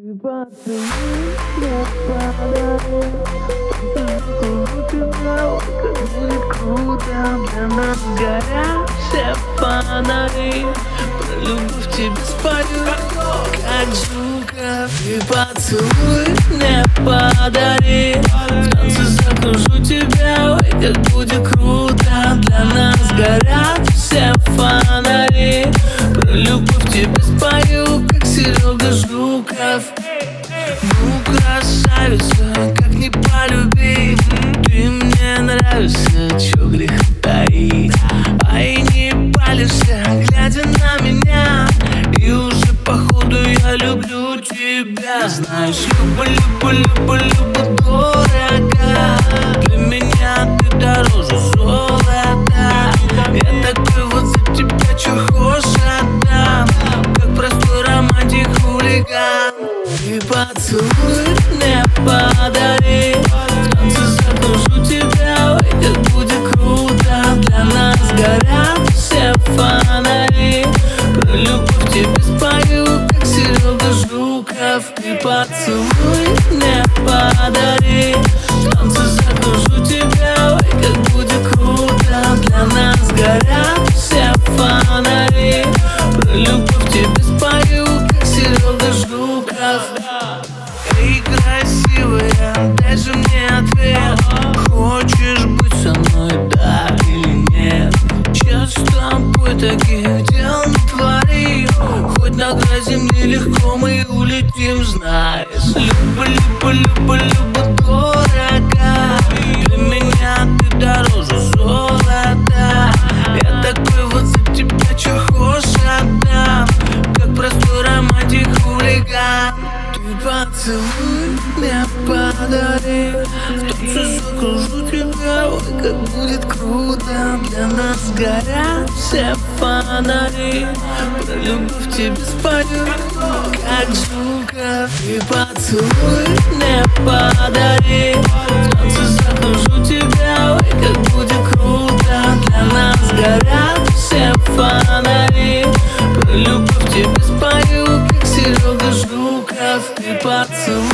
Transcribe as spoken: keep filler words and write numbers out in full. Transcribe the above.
Ты поцелуй мне подари, закружу тебя, как будет круто. Для нас горят все фонари, про любовь тебе спою, как Жуков. Ты поцелуй мне подари, в танце закружу тебя, ой, как будет круто. Для нас горят все фонари, про любовь тебе спою, как Серега Жуков. Ну, красавица, как не полюбить, ты мне нравишься, чё греха таить. А и не палишься, глядя на меня, и уже походу я люблю тебя. Знаешь, люблю, люблю, люблю, люблю дорого. Для меня ты дороже золота. Я такой вот за тебя, чё хочешь отдам, как простой романтик хулиган. Ты поцелуй мне подари, в танце закружу тебя, ой, как будет круто. Для нас горят все фонари, про любовь тебе спою, как Серега Жуков. Ты поцелуй мне подари, в танце закружу тебя, ой, как будет круто. Для нас горят все фонари, про любовь тебе спою, как Серега Жуков. Эй, красивая, дай же мне ответ. Хочешь быть со мной, да или нет? Сейчас с тобой таких дел натворим, хоть на край земли легко мы улетим, знаешь. Люблю, люблю, люблю, люблю дорого. Для меня ты дороже золота. Я такой вот за тебя, чё хочешь отдам, как простой романтик хулиган. Ты поцелуй мне подари, в танце закружу тебя, ой, как будет круто. Для нас горят все фонари, про любовь тебе спою, как Жуков. Ты поцелуй мне подари, в танце закружу тебя, ой, как будет круто. Для нас горят все фонари, про любовь тебе спою, как Серега Жуков. Ты поцелуй